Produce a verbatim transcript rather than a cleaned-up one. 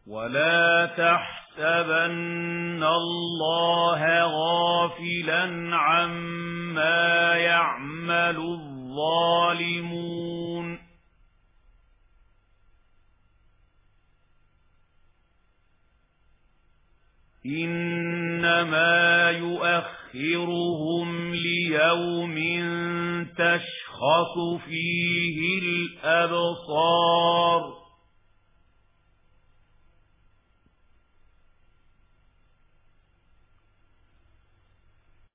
ولا تحسبن الله غافلا عما يعمل الظالمون إنما يؤخرهم ليوم تشخص فيه الأبصار